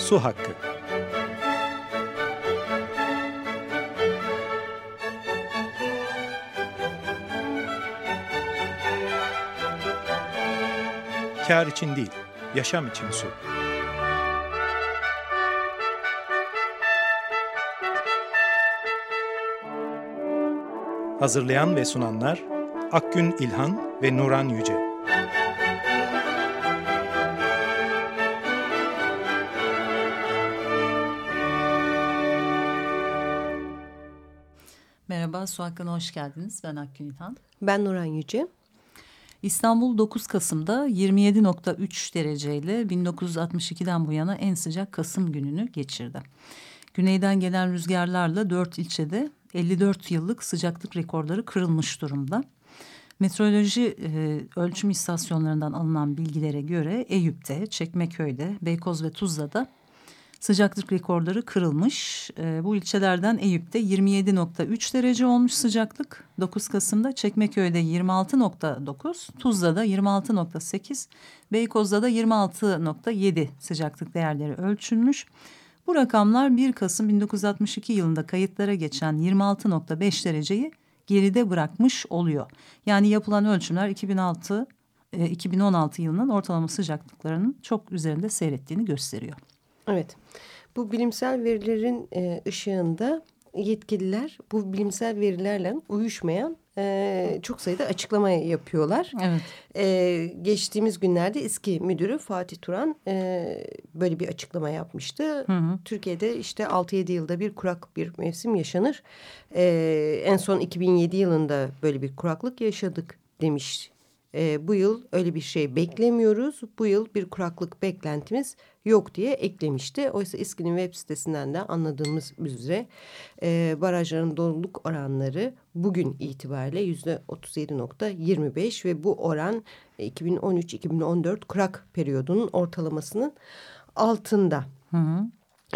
Su Hakkı. Kâr için değil, yaşam için su. Hazırlayan ve sunanlar Akgün İlhan ve Nuran Yüce. Merhaba, Su Hakkı'na hoş geldiniz. Ben Akgün İlhan. Ben Nuran Yüce. İstanbul 9 Kasım'da 27,3 dereceyle 1962'den bu yana en sıcak Kasım gününü geçirdi. Güneyden gelen rüzgarlarla 4 ilçede 54 yıllık sıcaklık rekorları kırılmış durumda. Meteoroloji ölçüm istasyonlarından alınan bilgilere göre Eyüp'te, Çekmeköy'de, Beykoz ve Tuzla'da sıcaklık rekorları kırılmış. Bu ilçelerden Eyüp'te 27,3 derece olmuş sıcaklık 9 Kasım'da. Çekmeköy'de 26,9, Tuzla'da 26,8, Beykoz'da da 26,7 sıcaklık değerleri ölçülmüş. Bu rakamlar 1 Kasım 1962 yılında kayıtlara geçen 26,5 dereceyi geride bırakmış oluyor. Yani yapılan ölçümler 2016 yılının ortalama sıcaklıklarının çok üzerinde seyrettiğini gösteriyor. Evet, bu bilimsel verilerin ışığında yetkililer bu bilimsel verilerle uyuşmayan çok sayıda açıklama yapıyorlar. Evet. Geçtiğimiz günlerde İSKİ Müdürü Fatih Turan böyle bir açıklama yapmıştı. Hı. Türkiye'de işte 6-7 yılda bir kurak bir mevsim yaşanır. En son 2007 yılında böyle bir kuraklık yaşadık demiş. Bu yıl öyle bir şey beklemiyoruz. Bu yıl bir kuraklık beklentimiz yok diye eklemişti. Oysa İSKİ'nin web sitesinden de anladığımız üzere barajların doluluk oranları bugün itibariyle %37,25 ve bu oran 2013-2014 kurak periyodunun ortalamasının altında. Hı hı.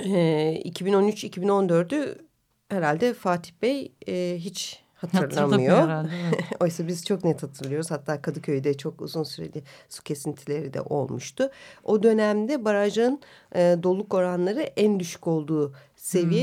2013-2014'ü herhalde Fatih Bey hiç hatırlamıyor. Herhalde, evet. Oysa biz çok net hatırlıyoruz. Hatta Kadıköy'de çok uzun süreli su kesintileri de olmuştu. O dönemde barajın doluluk oranları en düşük olduğu seviye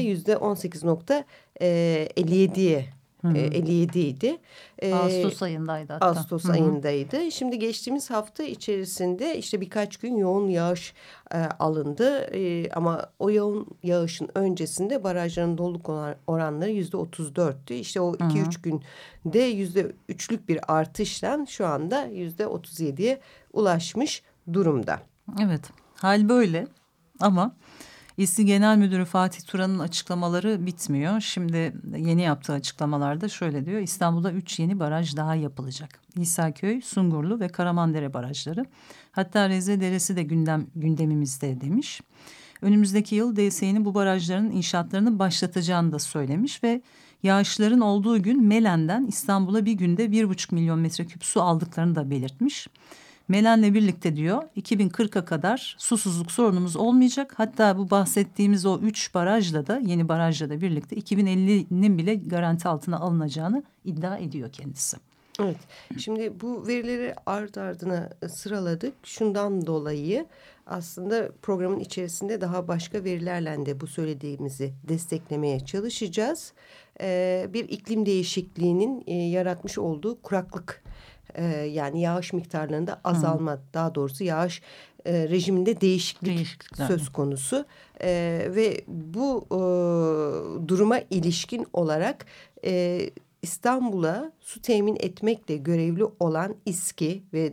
%18,57'ye 57 idi. Ağustos ayındaydı hatta. Ağustos ayındaydı. Şimdi geçtiğimiz hafta içerisinde işte birkaç gün yoğun yağış alındı. Ama o yoğun yağışın öncesinde barajların doluluk oranları %34'tü. İşte o 2-3 günde %3'lük bir artışla şu anda %37'ye ulaşmış durumda. Evet, hal böyle ama İSKİ Genel Müdürü Fatih Turan'ın açıklamaları bitmiyor. Şimdi yeni yaptığı açıklamalarda şöyle diyor. İstanbul'da 3 yeni baraj daha yapılacak. İsaköy, Sungurlu ve Karamandere barajları. Hatta Rezve Deresi de gündemimizde demiş. Önümüzdeki yıl DSE'nin bu barajların inşaatlarını başlatacağını da söylemiş ve yağışların olduğu gün Melen'den İstanbul'a bir günde 1,5 milyon metreküp su aldıklarını da belirtmiş. Melen'le birlikte diyor 2040'a kadar susuzluk sorunumuz olmayacak. Hatta bu bahsettiğimiz o 3 barajla da yeni barajla da birlikte 2050'nin bile garanti altına alınacağını iddia ediyor kendisi. Evet, şimdi bu verileri art ardına sıraladık. Şundan dolayı aslında programın içerisinde daha başka verilerle de bu söylediğimizi desteklemeye çalışacağız. Bir iklim değişikliğinin yaratmış olduğu kuraklık, yani yağış miktarlarında azalma, daha doğrusu yağış rejiminde değişiklik söz konusu. Ve bu duruma ilişkin olarak İstanbul'a su temin etmekle görevli olan İSKİ ve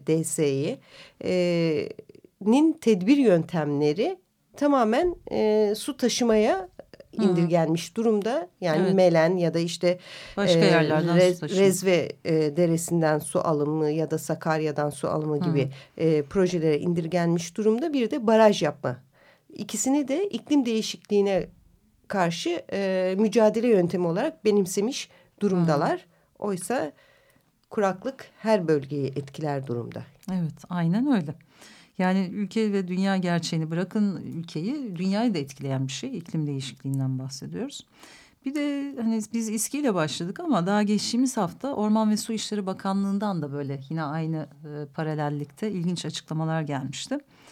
DSE'nin tedbir yöntemleri tamamen su taşımaya indirgenmiş durumda. Yani evet. Melen ya da işte başka yerlerden Rezve Deresi'nden su alımı ya da Sakarya'dan su alımı gibi projelere indirgenmiş durumda. Bir de baraj yapma. İkisini de iklim değişikliğine karşı mücadele yöntemi olarak benimsemiş durumdalar. Oysa kuraklık her bölgeyi etkiler durumda. Evet, aynen öyle. Yani ülke ve dünya gerçeğini bırakın ülkeyi, dünyayı da etkileyen bir şey. İklim değişikliğinden bahsediyoruz. Bir de hani biz İSKİ ile başladık ama daha geçtiğimiz hafta Orman ve Su İşleri Bakanlığı'ndan da böyle yine aynı paralellikte ilginç açıklamalar gelmişti.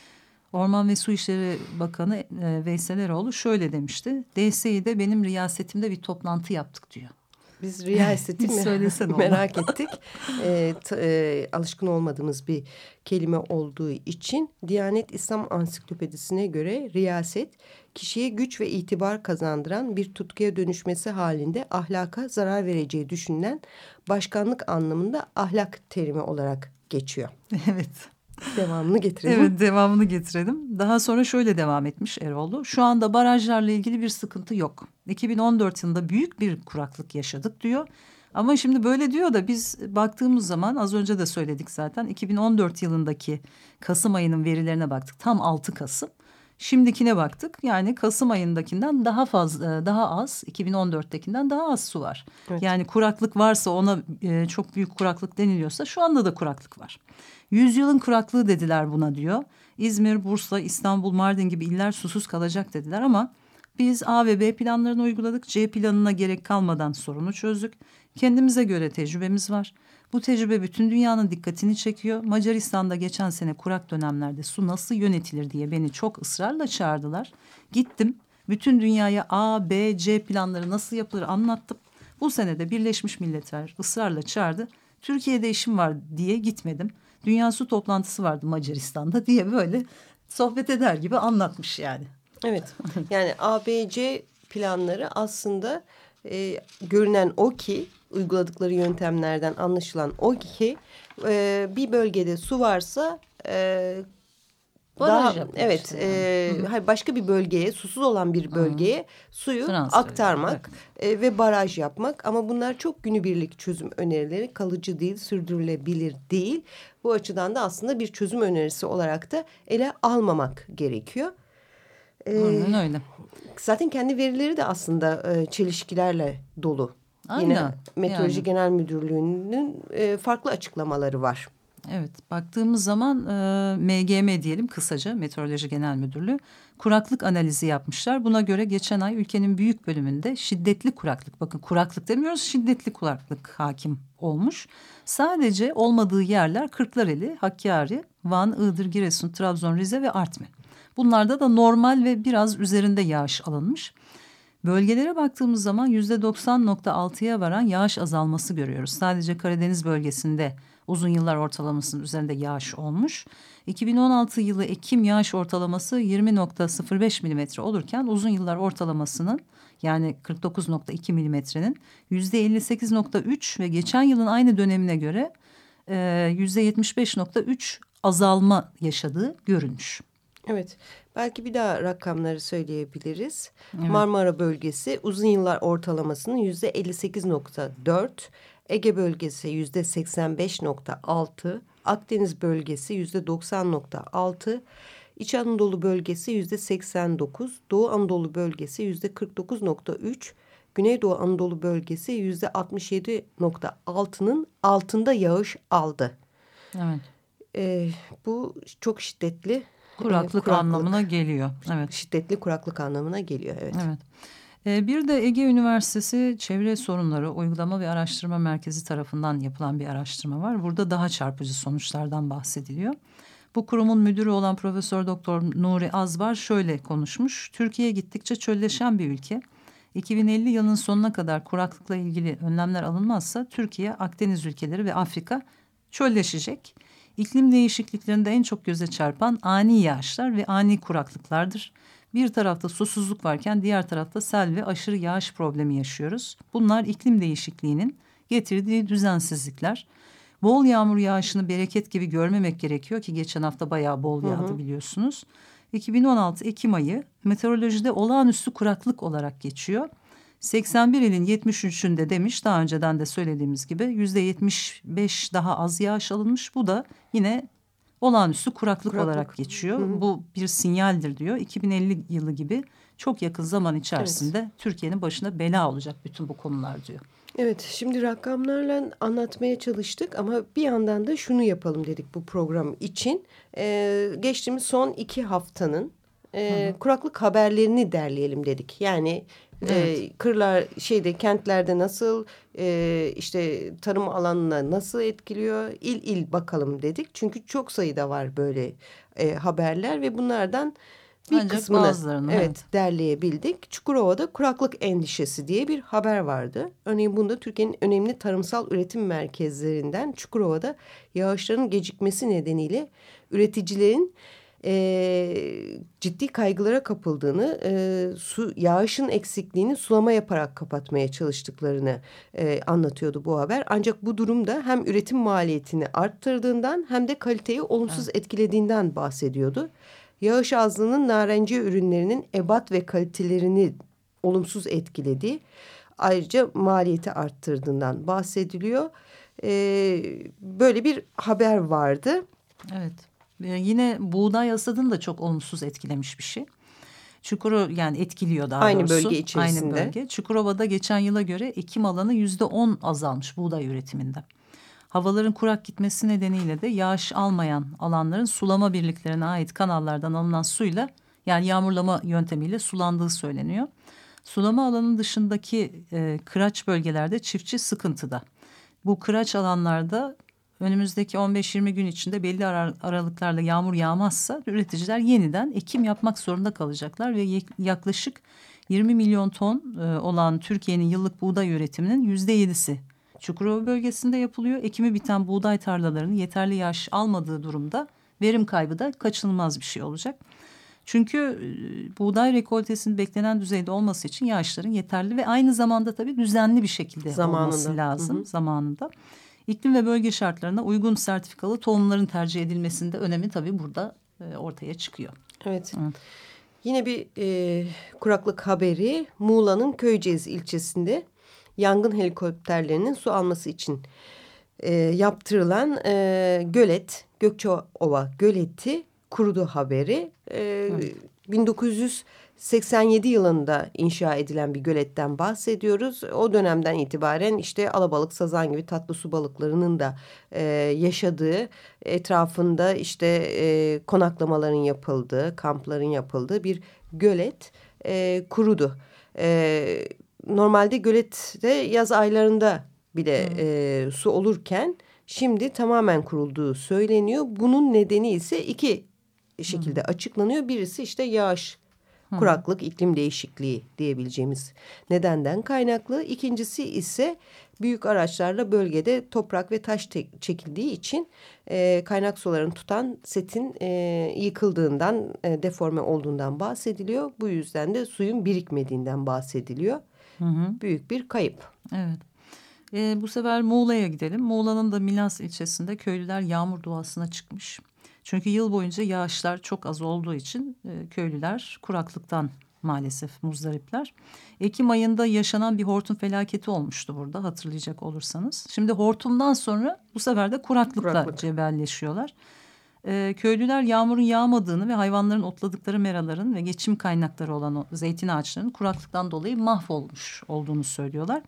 Orman ve Su İşleri Bakanı Veysel Eroğlu şöyle demişti. DSİ'de benim riyasetimde bir toplantı yaptık diyor. Biz riyaseti merak ettik. Alışkın olmadığımız bir kelime olduğu için Diyanet İslam Ansiklopedisi'ne göre riyaset, kişiye güç ve itibar kazandıran bir tutkuya dönüşmesi halinde ahlaka zarar vereceği düşünülen başkanlık anlamında ahlak terimi olarak geçiyor. Evet. Devamını getirelim. Evet, devamını getirelim. Daha sonra şöyle devam etmiş Eroğlu. Şu anda barajlarla ilgili bir sıkıntı yok. 2014 yılında büyük bir kuraklık yaşadık diyor. Ama şimdi böyle diyor da biz baktığımız zaman az önce de söyledik zaten. 2014 yılındaki Kasım ayının verilerine baktık. Tam 6 Kasım. Şimdikine baktık. Yani Kasım ayındakinden daha fazla, daha az, 2014'tekinden daha az su var. Evet. Yani kuraklık varsa ona çok büyük kuraklık deniliyorsa şu anda da kuraklık var. 100 yılın kuraklığı dediler buna diyor. İzmir, Bursa, İstanbul, Mardin gibi iller susuz kalacak dediler ama biz A ve B planlarını uyguladık. C planına gerek kalmadan sorunu çözdük. Kendimize göre tecrübemiz var. Bu tecrübe bütün dünyanın dikkatini çekiyor. Macaristan'da geçen sene kurak dönemlerde su nasıl yönetilir diye beni çok ısrarla çağırdılar. Gittim. Bütün dünyaya A, B, C planları nasıl yapılır anlattım. Bu sene de Birleşmiş Milletler ısrarla çağırdı. Türkiye'de işim var diye gitmedim. Dünya Su Toplantısı vardı Macaristan'da diye böyle sohbet eder gibi anlatmış yani. Evet, yani ABC planları aslında görünen o ki, uyguladıkları yöntemlerden anlaşılan o ki bir bölgede su varsa daha evet başka bir bölgeye, susuz olan bir bölgeye suyu aktarmak ve baraj yapmak, ama bunlar çok günübirlik çözüm önerileri, kalıcı değil, sürdürülebilir değil. Bu açıdan da aslında bir çözüm önerisi olarak da ele almamak gerekiyor. Aynen öyle. Zaten kendi verileri de aslında çelişkilerle dolu. Aynen. Yine Meteoroloji Genel Müdürlüğü'nün farklı açıklamaları var. Evet, baktığımız zaman MGM diyelim kısaca, Meteoroloji Genel Müdürlüğü kuraklık analizi yapmışlar. Buna göre geçen ay ülkenin büyük bölümünde şiddetli kuraklık, bakın kuraklık demiyoruz, şiddetli kuraklık hakim olmuş. Sadece olmadığı yerler Kırklareli, Hakkari, Van, Iğdır, Giresun, Trabzon, Rize ve Artvin. Bunlarda da normal ve biraz üzerinde yağış alınmış. Bölgelere baktığımız zaman %90.6'ya varan yağış azalması görüyoruz. Sadece Karadeniz bölgesinde uzun yıllar ortalamasının üzerinde yağış olmuş. 2016 yılı Ekim yağış ortalaması 20.05 milimetre olurken uzun yıllar ortalamasının yani 49.2 milimetrenin %58.3 ve geçen yılın aynı dönemine göre %75.3 azalma yaşadığı görülmüş. Evet, belki bir daha rakamları söyleyebiliriz. Evet. Marmara bölgesi uzun yıllar ortalamasının %58.4, Ege bölgesi %85.6, Akdeniz bölgesi %90.6, İç Anadolu bölgesi %89, Doğu Anadolu bölgesi %49.3, Güneydoğu Anadolu bölgesi %67.6'nın altında yağış aldı. Evet. Bu çok şiddetli kuraklık anlamına geliyor. Evet. Şiddetli kuraklık anlamına geliyor. Evet. Evet. Bir de Ege Üniversitesi Çevre Sorunları Uygulama ve Araştırma Merkezi tarafından yapılan bir araştırma var. Burada daha çarpıcı sonuçlardan bahsediliyor. Bu kurumun müdürü olan Profesör Doktor Nuri Azbar şöyle konuşmuş. Türkiye gittikçe çölleşen bir ülke. 2050 yılının sonuna kadar kuraklıkla ilgili önlemler alınmazsa Türkiye, Akdeniz ülkeleri ve Afrika çölleşecek. İklim değişikliklerinde en çok göze çarpan ani yağışlar ve ani kuraklıklardır. Bir tarafta susuzluk varken diğer tarafta sel ve aşırı yağış problemi yaşıyoruz. Bunlar iklim değişikliğinin getirdiği düzensizlikler. Bol yağmur yağışını bereket gibi görmemek gerekiyor ki geçen hafta bayağı bol yağdı biliyorsunuz. 2016 Ekim ayı meteorolojide olağanüstü kuraklık olarak geçiyor. 81 ilin 73'ünde demiş, daha önceden de söylediğimiz gibi %75 daha az yağış alınmış. Bu da yine olağanüstü kuraklık olarak geçiyor. Bu bir sinyaldir diyor. 2050 yılı gibi çok yakın zaman içerisinde Türkiye'nin başına bela olacak bütün bu konular diyor. Evet, şimdi rakamlarla anlatmaya çalıştık ama bir yandan da şunu yapalım dedik bu program için. Geçtiğimiz son 2 haftanın kuraklık haberlerini derleyelim dedik. Yani kırlar kentlerde nasıl işte tarım alanına nasıl etkiliyor, il il bakalım dedik. Çünkü çok sayıda var böyle haberler ve bunlardan bir ancak kısmını bazılarını derleyebildik. Çukurova'da kuraklık endişesi diye bir haber vardı. Örneğin bunda Türkiye'nin önemli tarımsal üretim merkezlerinden Çukurova'da yağışların gecikmesi nedeniyle üreticilerin ciddi kaygılara kapıldığını, yağışın eksikliğini sulama yaparak kapatmaya çalıştıklarını anlatıyordu bu haber. Ancak bu durumda hem üretim maliyetini arttırdığından hem de kaliteyi olumsuz etkilediğinden bahsediyordu. Yağış azlığının narenciye ürünlerinin ebat ve kalitelerini olumsuz etkilediği, ayrıca maliyeti arttırdığından bahsediliyor. Böyle bir haber vardı. Evet. Yine buğday hasadını da çok olumsuz etkilemiş bir şey. Yani etkiliyor daha aynı doğrusu. Bölge içerisinde. Aynı bölge. Çukurova'da geçen yıla göre ekim alanı %10 azalmış buğday üretiminde. Havaların kurak gitmesi nedeniyle de yağış almayan alanların sulama birliklerine ait kanallardan alınan suyla, yani yağmurlama yöntemiyle sulandığı söyleniyor. Sulama alanının dışındaki kıraç bölgelerde çiftçi sıkıntıda. Bu kıraç alanlarda önümüzdeki 15-20 gün içinde belli aralıklarla yağmur yağmazsa üreticiler yeniden ekim yapmak zorunda kalacaklar ve yaklaşık 20 milyon ton olan Türkiye'nin yıllık buğday üretiminin %7'si Çukurova bölgesinde yapılıyor. Ekimi biten buğday tarlalarının yeterli yağış almadığı durumda verim kaybı da kaçınılmaz bir şey olacak. Çünkü buğday rekoltesinin beklenen düzeyde olması için yağışların yeterli ve aynı zamanda tabii düzenli bir şekilde olması lazım zamanında. İklim ve bölge şartlarına uygun sertifikalı tohumların tercih edilmesinde önemi tabii burada ortaya çıkıyor. Evet. Yine bir kuraklık haberi Muğla'nın Köyceğiz ilçesinde yangın helikopterlerinin su alması için yaptırılan gölet, Gökçeova göleti kurudu haberi. 1987 yılında inşa edilen bir göletten bahsediyoruz. O dönemden itibaren işte alabalık, sazan gibi tatlı su balıklarının da yaşadığı, etrafında işte konaklamaların yapıldığı, kampların yapıldığı bir gölet kurudu. Normalde gölette yaz aylarında bile su olurken şimdi tamamen kurulduğu söyleniyor. Bunun nedeni ise iki şekilde açıklanıyor. Birisi işte yağış, kuraklık, iklim değişikliği diyebileceğimiz nedenden kaynaklı. İkincisi ise büyük araçlarla bölgede toprak ve taş çekildiği için kaynak sularını tutan setin yıkıldığından, deforme olduğundan bahsediliyor. Bu yüzden de suyun birikmediğinden bahsediliyor. Büyük bir kayıp. Evet. Bu sefer Muğla'ya gidelim. Muğla'nın da Milas ilçesinde köylüler yağmur duasına çıkmış. Çünkü yıl boyunca yağışlar çok az olduğu için köylüler kuraklıktan maalesef muzdaripler. Ekim ayında yaşanan bir hortum felaketi olmuştu burada, hatırlayacak olursanız. Şimdi hortumdan sonra bu sefer de kuraklıkla cebelleşiyorlar. Köylüler yağmurun yağmadığını ve hayvanların otladıkları meraların ve geçim kaynakları olan o zeytin ağaçlarının kuraklıktan dolayı mahvolmuş olduğunu söylüyorlar.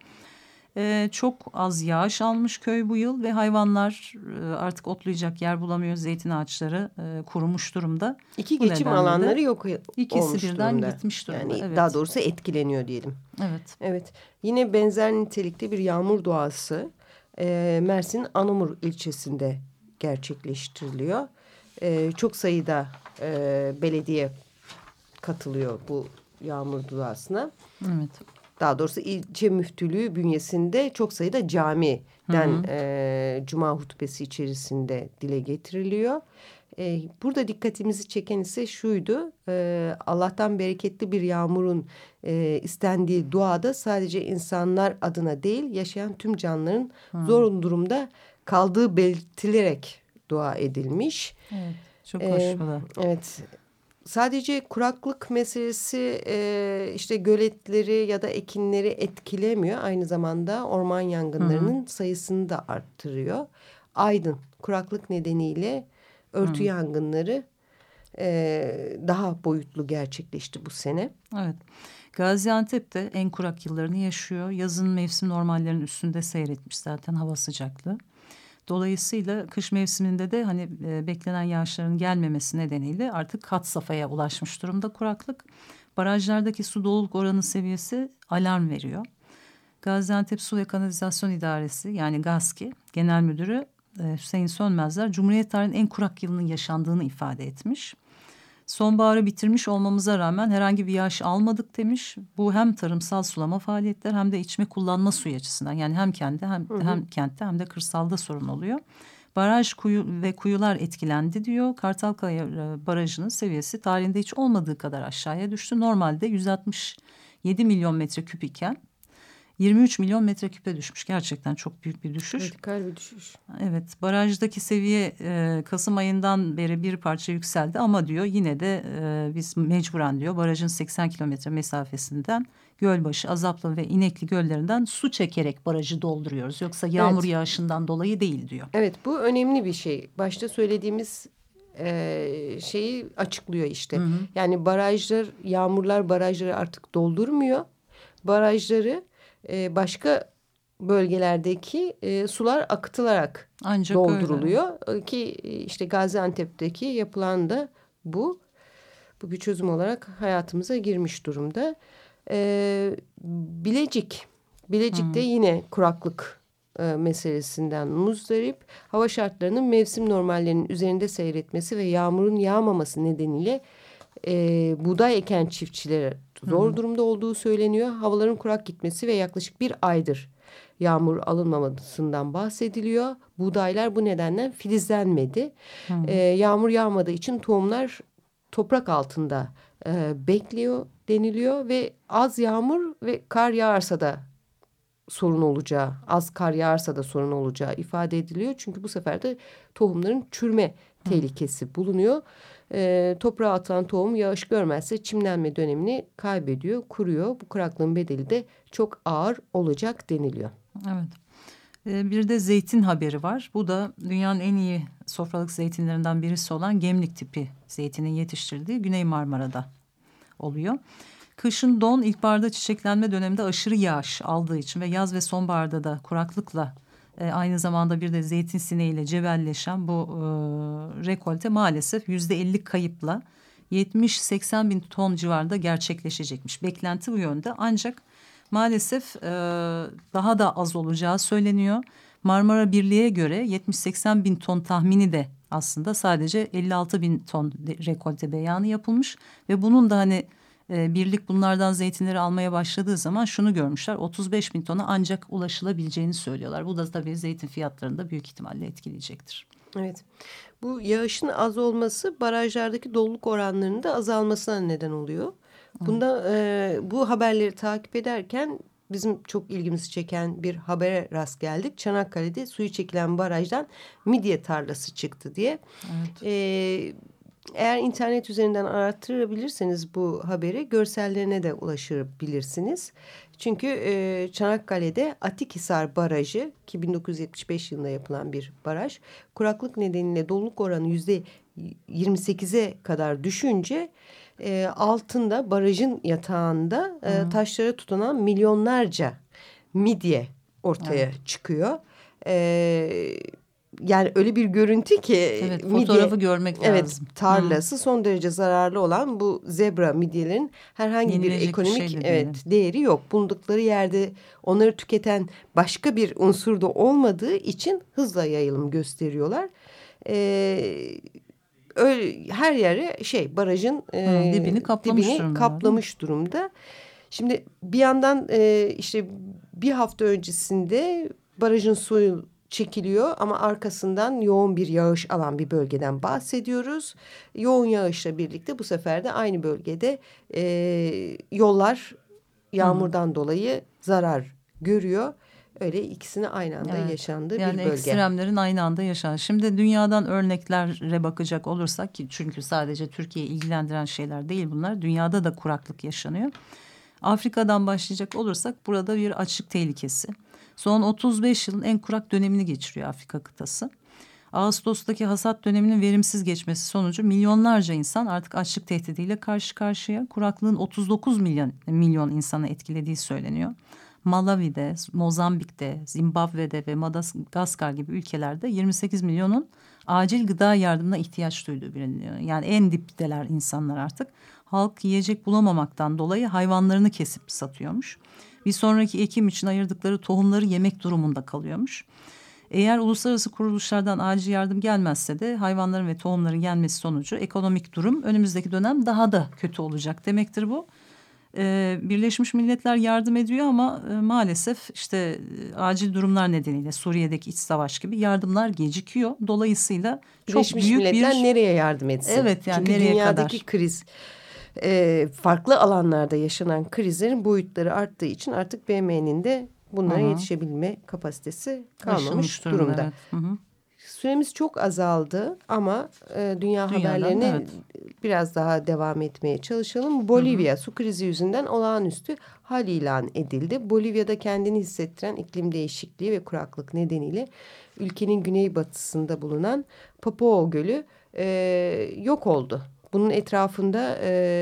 Çok az yağış almış köy bu yıl ve hayvanlar artık otlayacak yer bulamıyor. Zeytin ağaçları kurumuş durumda. İki geçim alanları yok olmuş İkisi birden durumda. gitmiş durumda. Yani daha doğrusu etkileniyor diyelim. Evet. Evet. Yine benzer nitelikte bir yağmur duası Mersin Anamur ilçesinde gerçekleştiriliyor. Çok sayıda belediye katılıyor bu yağmur duasına. Evet. Daha doğrusu ilçe müftülüğü bünyesinde çok sayıda camiden cuma hutbesi içerisinde dile getiriliyor. Burada dikkatimizi çeken ise şuydu. Allah'tan bereketli bir yağmurun istendiği duada sadece insanlar adına değil, yaşayan tüm canlıların zor durumda kaldığı belirtilerek dua edilmiş. Evet, çok hoş bu da. Evet. Sadece kuraklık meselesi işte göletleri ya da ekinleri etkilemiyor. Aynı zamanda orman yangınlarının sayısını da arttırıyor. Aydın kuraklık nedeniyle örtü yangınları daha boyutlu gerçekleşti bu sene. Evet. Gaziantep de en kurak yıllarını yaşıyor. Yazın mevsim normallerinin üstünde seyretmiş zaten hava sıcaklığı. Dolayısıyla kış mevsiminde de hani beklenen yağışların gelmemesi nedeniyle artık had safhaya ulaşmış durumda kuraklık. Barajlardaki su doluluk oranı seviyesi alarm veriyor. Gaziantep Su ve Kanalizasyon İdaresi yani GASKİ Genel Müdürü Hüseyin Sönmezler Cumhuriyet tarihinin en kurak yılının yaşandığını ifade etmiş. Sonbaharı bitirmiş olmamıza rağmen herhangi bir yağış almadık demiş. Bu hem tarımsal sulama faaliyetler hem de içme kullanma suyu açısından yani hem kentte hem kentte hem de kırsalda sorun oluyor. Baraj ve kuyular etkilendi diyor. Kartalkaya Barajı'nın seviyesi tarihinde hiç olmadığı kadar aşağıya düştü. Normalde 167 milyon metreküp iken 23 milyon metreküpe düşmüş. Gerçekten çok büyük bir düşüş. Radikal bir düşüş. Evet, barajdaki seviye Kasım ayından beri bir parça yükseldi ama diyor yine de biz mecburen diyor barajın 80 kilometre mesafesinden Gölbaşı, Azaplı ve İnekli göllerinden su çekerek barajı dolduruyoruz. Yoksa yağmur yağışından dolayı değil diyor. Evet, bu önemli bir şey. Başta söylediğimiz şeyi açıklıyor işte. Hı hı. Yani yağmurlar barajları artık doldurmuyor. Barajları başka bölgelerdeki sular akıtılarak ancak dolduruluyor. Öyle. Ki işte Gaziantep'teki yapılan da bu bir çözüm olarak hayatımıza girmiş durumda. Bilecik'te yine kuraklık meselesinden muzdarip. Hava şartlarının mevsim normallerinin üzerinde seyretmesi ve yağmurun yağmaması nedeniyle buğday eken çiftçilere zor durumda olduğu söyleniyor. Havaların kurak gitmesi ve yaklaşık bir aydır yağmur alınmamasından bahsediliyor. Buğdaylar bu nedenden filizlenmedi. Yağmur yağmadığı için tohumlar toprak altında bekliyor deniliyor ve az yağmur ve kar yağarsa da sorun olacağı, az kar yağarsa da sorun olacağı ifade ediliyor. Çünkü bu sefer de tohumların çürüme tehlikesi bulunuyor. Toprağa atılan tohum yağış görmezse çimlenme dönemini kaybediyor, kuruyor. Bu kuraklığın bedeli de çok ağır olacak deniliyor. Evet. Bir de zeytin haberi var. Bu da dünyanın en iyi sofralık zeytinlerinden birisi olan Gemlik tipi zeytinin yetiştirdiği Güney Marmara'da oluyor. Kışın don, ilkbaharda çiçeklenme döneminde aşırı yağış aldığı için ve yaz ve sonbaharda da kuraklıkla aynı zamanda bir de zeytin sineğiyle cebelleşen bu rekolte maalesef %50 kayıpla 70-80 bin ton civarında gerçekleşecekmiş. Beklenti bu yönde ancak maalesef daha da az olacağı söyleniyor. Marmara Birliği'ye göre 70-80 bin ton tahmini de aslında sadece 56 bin ton rekolte beyanı yapılmış ve bunun da hani birlik bunlardan zeytinleri almaya başladığı zaman şunu görmüşler 35 bin tona ancak ulaşılabileceğini söylüyorlar. Bu da tabii zeytin fiyatlarını da büyük ihtimalle etkileyecektir. Evet, bu yağışın az olması barajlardaki doluluk oranlarının da azalmasına neden oluyor. Bunda bu haberleri takip ederken bizim çok ilgimizi çeken bir habere rast geldik. Çanakkale'de suyu çekilen barajdan midye tarlası çıktı diye. Evet. Eğer internet üzerinden arattırabilirseniz bu haberi görsellerine de ulaşabilirsiniz. Çünkü Çanakkale'de Atikhisar Barajı ki 1975 yılında yapılan bir baraj kuraklık nedeniyle doluluk oranı %28'e kadar düşünce altında barajın yatağında taşlara tutunan milyonlarca midye ortaya çıkıyor. Yani öyle bir görüntü ki evet, fotoğrafı görmek lazım. Evet, tarlası son derece zararlı olan bu zebra midyelerin herhangi bir ekonomik değeri yok. Bulundukları yerde onları tüketen başka bir unsur da olmadığı için hızla yayılım gösteriyorlar. Her yere barajın dibini kaplamış durumda. Şimdi bir yandan işte bir hafta öncesinde barajın suyu çekiliyor ama arkasından yoğun bir yağış alan bir bölgeden bahsediyoruz. Yoğun yağışla birlikte bu sefer de aynı bölgede yollar yağmurdan dolayı zarar görüyor. Öyle ikisini aynı anda yaşandığı bir bölge. Yani ekstremlerin aynı anda yaşandığı. Şimdi dünyadan örneklere bakacak olursak ki çünkü sadece Türkiye'yi ilgilendiren şeyler değil bunlar. Dünyada da kuraklık yaşanıyor. Afrika'dan başlayacak olursak burada bir açlık tehlikesi. Son 35 yılın en kurak dönemini geçiriyor Afrika kıtası. Ağustos'taki hasat döneminin verimsiz geçmesi sonucu milyonlarca insan artık açlık tehdidiyle karşı karşıya. Kuraklığın 39 milyon insanı etkilediği söyleniyor. Malawi'de, Mozambik'te, Zimbabwe'de ve Madagaskar gibi ülkelerde 28 milyonun acil gıda yardımına ihtiyaç duyduğu biliniyor. Yani en dipteler insanlar artık. Halk yiyecek bulamamaktan dolayı hayvanlarını kesip satıyormuş. Bir sonraki ekim için ayırdıkları tohumları yemek durumunda kalıyormuş. Eğer uluslararası kuruluşlardan acil yardım gelmezse de hayvanların ve tohumların yenmesi sonucu ekonomik durum önümüzdeki dönem daha da kötü olacak demektir bu. Birleşmiş Milletler yardım ediyor ama maalesef işte acil durumlar nedeniyle Suriye'deki iç savaş gibi yardımlar gecikiyor. Dolayısıyla Birleşmiş çok büyük Milletler bir... nereye yardım etsin? Evet, yani çünkü nereye dünyadaki kadar? kriz, farklı alanlarda yaşanan krizlerin boyutları arttığı için artık BM'nin de bunlara yetişebilme kapasitesi kalmamış durumda. Evet. Hı hı. Süremiz çok azaldı ama dünya haberlerine biraz daha devam etmeye çalışalım. Bolivya su krizi yüzünden olağanüstü hal ilan edildi. Bolivya'da kendini hissettiren iklim değişikliği ve kuraklık nedeniyle ülkenin güneybatısında bulunan Popao Gölü yok oldu. Bunun etrafında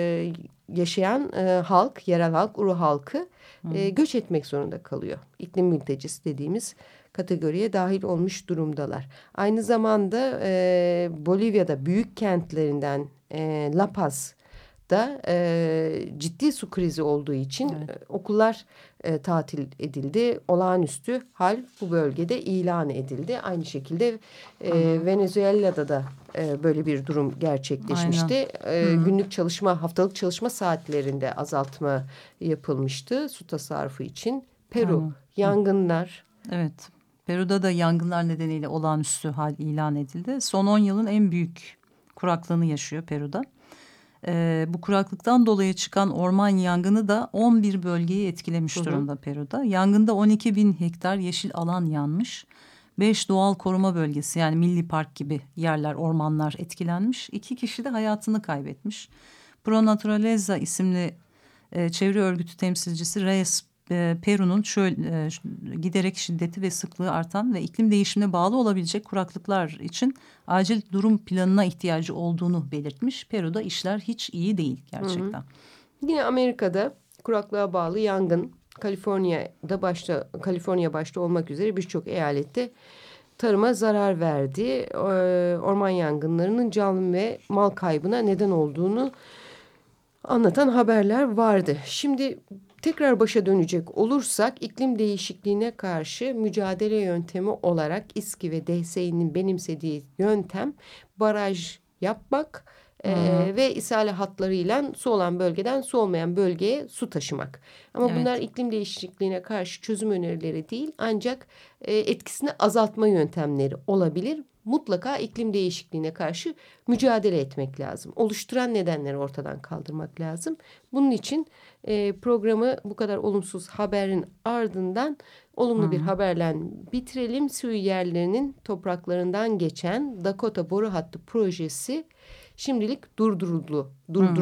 yaşayan halk, yerel halk, Uru halkı göç etmek zorunda kalıyor. İklim mültecisi dediğimiz kategoriye dahil olmuş durumdalar. Aynı zamanda Bolivya'da büyük kentlerinden La Paz'da ciddi su krizi olduğu için okullar tatil edildi. Olağanüstü hal bu bölgede ilan edildi. Aynı şekilde Venezuela'da da böyle bir durum gerçekleşmişti. Günlük çalışma, haftalık çalışma saatlerinde azaltma yapılmıştı su tasarrufu için. Peru, yangınlar. Evet. Peru'da da yangınlar nedeniyle olağanüstü hal ilan edildi. Son 10 yılın en büyük kuraklığını yaşıyor Peru'da. Bu kuraklıktan dolayı çıkan orman yangını da 11 bölgeyi etkilemiş durumda Peru'da. Yangında 12 bin hektar yeşil alan yanmış. 5 doğal koruma bölgesi yani milli park gibi yerler, ormanlar etkilenmiş. 2 kişi de hayatını kaybetmiş. Pro Naturaleza isimli çevre örgütü temsilcisi Reyes Peru'nun giderek şiddeti ve sıklığı artan ve iklim değişimine bağlı olabilecek kuraklıklar için acil durum planına ihtiyacı olduğunu belirtmiş. Peru'da işler hiç iyi değil gerçekten. Yine Amerika'da kuraklığa bağlı yangın, Kaliforniya başta olmak üzere birçok eyalette tarıma zarar verdi. Orman yangınlarının can ve mal kaybına neden olduğunu anlatan haberler vardı. Şimdi tekrar başa dönecek olursak iklim değişikliğine karşı mücadele yöntemi olarak İSKİ ve DSİ'nin benimsediği yöntem baraj yapmak ve isale hatlarıyla su olan bölgeden su olmayan bölgeye su taşımak. Ama bunlar iklim değişikliğine karşı çözüm önerileri değil ancak etkisini azaltma yöntemleri olabilir. Mutlaka iklim değişikliğine karşı mücadele etmek lazım. Oluşturan nedenleri ortadan kaldırmak lazım. Bunun için programı bu kadar olumsuz haberin ardından olumlu bir haberle bitirelim. Suyu yerlerinin topraklarından geçen Dakota Boru Hattı projesi şimdilik durduruldu.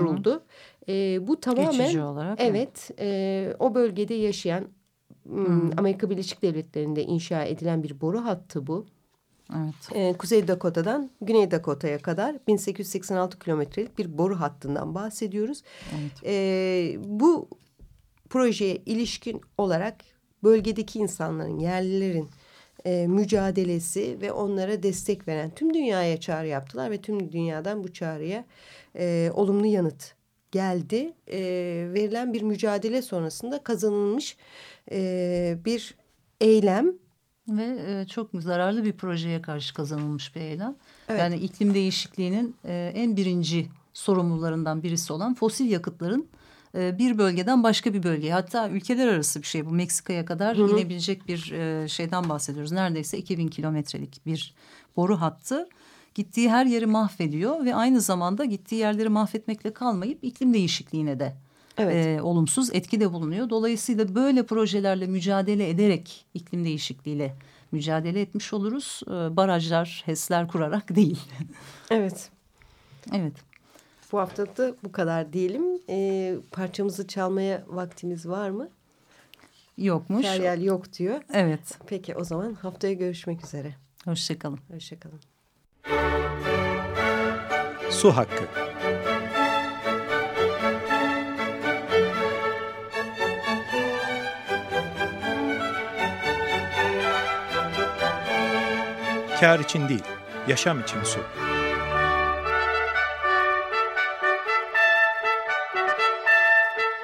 Bu tamamen geçici olarak. O bölgede yaşayan Amerika Birleşik Devletleri'nde inşa edilen bir boru hattı bu. Evet. Kuzey Dakota'dan Güney Dakota'ya kadar 1886 kilometrelik bir boru hattından bahsediyoruz. Evet. Bu projeye ilişkin olarak bölgedeki insanların, yerlilerin mücadelesi ve onlara destek veren tüm dünyaya çağrı yaptılar ve tüm dünyadan bu çağrıya olumlu yanıt geldi. Verilen bir mücadele sonrasında kazanılmış bir eylem. Ve çok zararlı bir projeye karşı kazanılmış bir eylem. Evet. Yani iklim değişikliğinin en birinci sorumlularından birisi olan fosil yakıtların bir bölgeden başka bir bölgeye, hatta ülkeler arası bir şey bu, Meksika'ya kadar inebilecek bir şeyden bahsediyoruz. Neredeyse 2000 kilometrelik bir boru hattı gittiği her yeri mahvediyor ve aynı zamanda gittiği yerleri mahvetmekle kalmayıp iklim değişikliğine de olumsuz etkide bulunuyor. Dolayısıyla böyle projelerle mücadele ederek iklim değişikliğiyle mücadele etmiş oluruz. Barajlar, HES'ler kurarak değil. Evet. Evet. Bu hafta da bu kadar diyelim. Parçamızı çalmaya vaktimiz var mı? Yokmuş. Feryal yok diyor. Evet. Peki o zaman haftaya görüşmek üzere. Hoşçakalın. Hoşçakalın. Su Hakkı. kâr için değil, yaşam için su.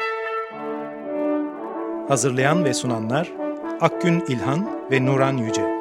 Hazırlayan ve sunanlar Akgün İlhan ve Nuran Yüce.